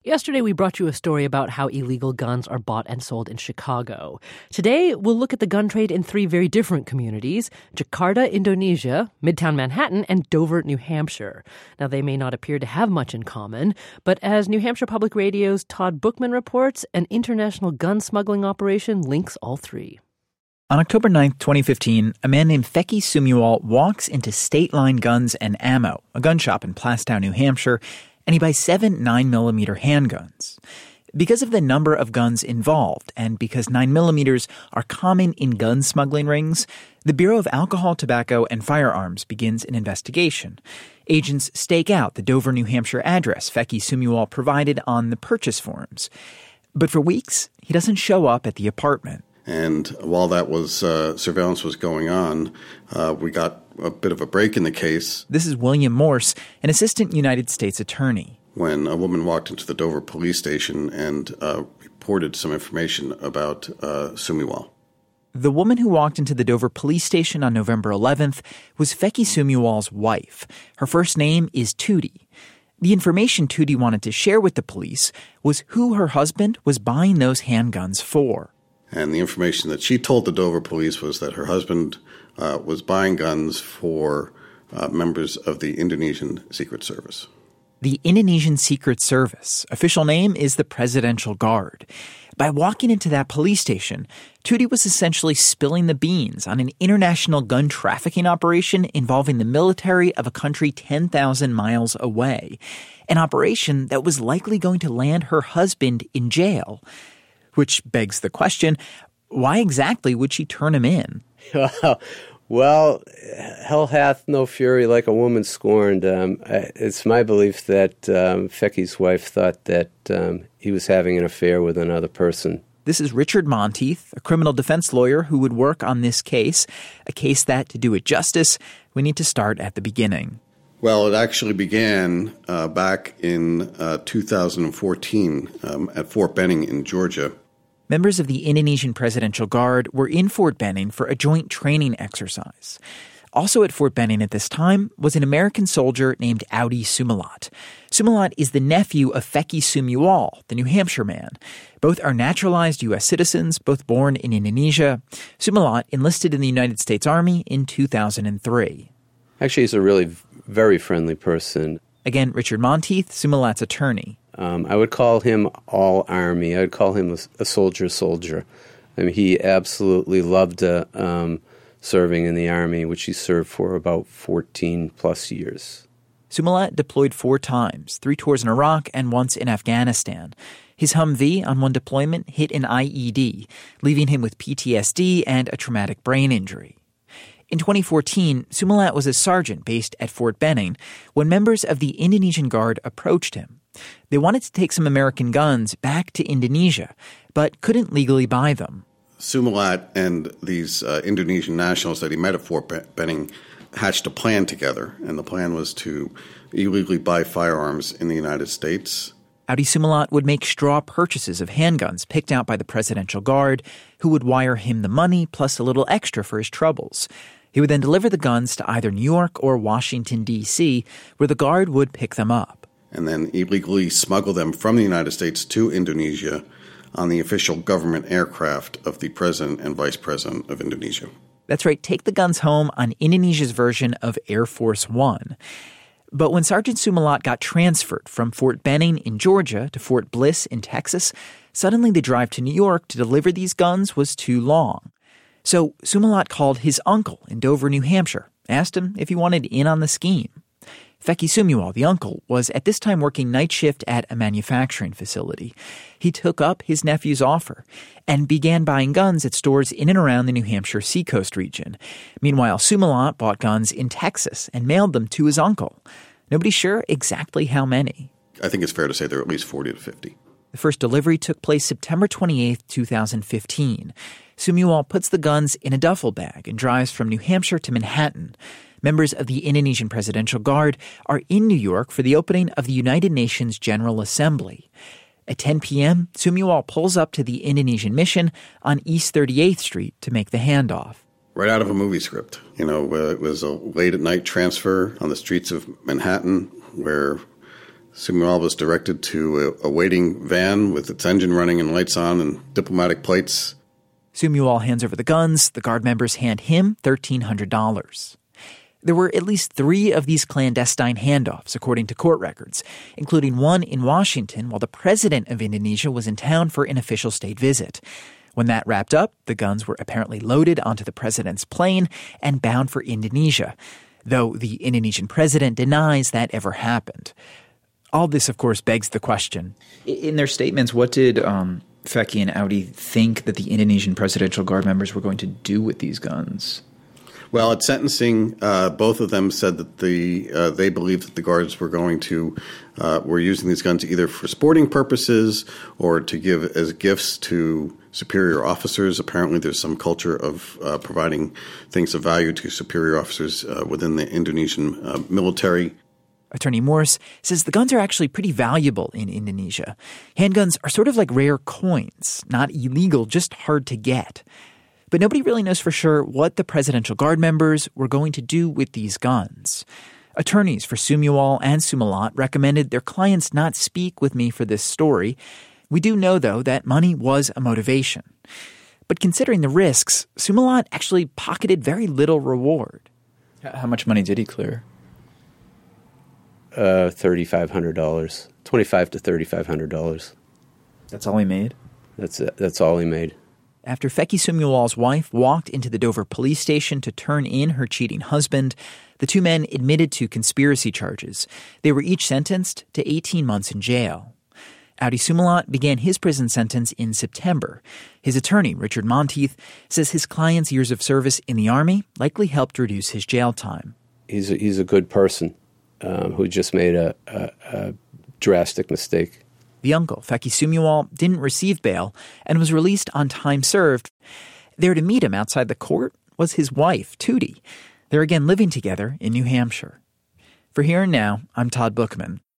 Yesterday, we brought you a story about how illegal guns are bought and sold in Chicago. Today, we'll look at the gun trade in three very different communities: Jakarta, Indonesia, Midtown Manhattan, and Dover, New Hampshire. Now, they may not appear to have much in common, but as New Hampshire Public Radio's Todd Bookman reports, an international gun smuggling operation links all three. On October 9th, 2015, a man named Feki Sumual walks into State Line Guns and Ammo, a gun shop in Plaistow, New Hampshire, and he buys 7 9mm handguns. Because of the number of guns involved, and because 9mm are common in gun smuggling rings, the Bureau of Alcohol, Tobacco, and Firearms begins an investigation. Agents stake out the Dover, New Hampshire address Feki Sumual provided on the purchase forms. But for weeks, he doesn't show up at the apartment. And while that was surveillance was going on, we got a bit of a break in the case. This is William Morse, an assistant United States attorney. When a woman walked into the Dover police station and reported some information about Sumual. The woman who walked into the Dover police station on November 11th was Feki Sumual's wife. Her first name is Tootie. The information Tootie wanted to share with the police was who her husband was buying those handguns for. And the information that she told the Dover police was that her husband was buying guns for members of the Indonesian Secret Service. The Indonesian Secret Service, official name is the Presidential Guard. By walking into that police station, Tootie was essentially spilling the beans on an international gun trafficking operation involving the military of a country 10,000 miles away, an operation that was likely going to land her husband in jail. Which begs the question, why exactly would she turn him in? Well, hell hath no fury like a woman scorned. It's my belief that Feki's wife thought that he was having an affair with another person. This is Richard Monteith, a criminal defense lawyer who would work on this case, a case that, to do it justice, we need to start at the beginning. Well, it actually began back in 2014 at Fort Benning in Georgia. Members of the Indonesian Presidential Guard were in Fort Benning for a joint training exercise. Also at Fort Benning at this time was an American soldier named Audi Sumilat. Sumilat is the nephew of Feki Sumual, the New Hampshire man. Both are naturalized U.S. citizens, both born in Indonesia. Sumilat enlisted in the United States Army in 2003. Actually, he's a really very friendly person. Again, Richard Monteith, Sumilat's attorney. I would call him all Army. I would call him a soldier. I mean, he absolutely loved serving in the Army, which he served for about 14-plus years. Sumilat deployed 4 times, 3 tours in Iraq and once in Afghanistan. His Humvee on one deployment hit an IED, leaving him with PTSD and a traumatic brain injury. In 2014, Sumilat was a sergeant based at Fort Benning when members of the Indonesian Guard approached him. They wanted to take some American guns back to Indonesia, but couldn't legally buy them. Sumilat and these Indonesian nationals that he met at Fort Benning hatched a plan together, and the plan was to illegally buy firearms in the United States. Audi Sumilat would make straw purchases of handguns picked out by the Presidential Guard, who would wire him the money plus a little extra for his troubles. He would then deliver the guns to either New York or Washington, D.C., where the Guard would pick them up. And then illegally smuggle them from the United States to Indonesia on the official government aircraft of the President and Vice President of Indonesia. That's right, take the guns home on Indonesia's version of Air Force One. But when Sergeant Sumilat got transferred from Fort Benning in Georgia to Fort Bliss in Texas, suddenly the drive to New York to deliver these guns was too long. So Sumilat called his uncle in Dover, New Hampshire, asked him if he wanted in on the scheme. Feki Sumual, the uncle, was at this time working night shift at a manufacturing facility. He took up his nephew's offer and began buying guns at stores in and around the New Hampshire seacoast region. Meanwhile, Sumilat bought guns in Texas and mailed them to his uncle. Nobody's sure exactly how many. I think it's fair to say there are at least 40 to 50. The first delivery took place September 28, 2015. Sumual puts the guns in a duffel bag and drives from New Hampshire to Manhattan. Members of the Indonesian Presidential Guard are in New York for the opening of the United Nations General Assembly. At 10 p.m., Sumual pulls up to the Indonesian mission on East 38th Street to make the handoff. Right out of a movie script. It was a late-at-night transfer on the streets of Manhattan where Sumual was directed to a waiting van with its engine running and lights on and diplomatic plates. Sumual hands over the guns. The Guard members hand him $1,300. There were at least 3 of these clandestine handoffs, according to court records, including one in Washington while the president of Indonesia was in town for an official state visit. When that wrapped up, the guns were apparently loaded onto the president's plane and bound for Indonesia, though the Indonesian president denies that ever happened. All this, of course, begs the question. In their statements, what did Feki and Audi think that the Indonesian Presidential Guard members were going to do with these guns? Well, at sentencing, both of them said that they believed that the guards were using these guns either for sporting purposes or to give as gifts to superior officers. Apparently, there's some culture of providing things of value to superior officers within the Indonesian military. Attorney Morse says the guns are actually pretty valuable in Indonesia. Handguns are sort of like rare coins, not illegal, just hard to get. But nobody really knows for sure what the Presidential Guard members were going to do with these guns. Attorneys for Sumual and Sumulot recommended their clients not speak with me for this story. We do know, though, that money was a motivation. But considering the risks, Sumulot actually pocketed very little reward. How much money did he clear? $3,500, $2,500 to $3,500. That's all he made? That's all he made. After Feki Sumual's wife walked into the Dover police station to turn in her cheating husband, the 2 men admitted to conspiracy charges. They were each sentenced to 18 months in jail. Audi Sumulot began his prison sentence in September. His attorney, Richard Monteith, says his client's years of service in the Army likely helped reduce his jail time. He's a good person who just made a drastic mistake. The uncle, Feki Sumual, didn't receive bail and was released on time served. There to meet him outside the court was his wife, Tootie. They're again living together in New Hampshire. For Here and Now, I'm Todd Bookman.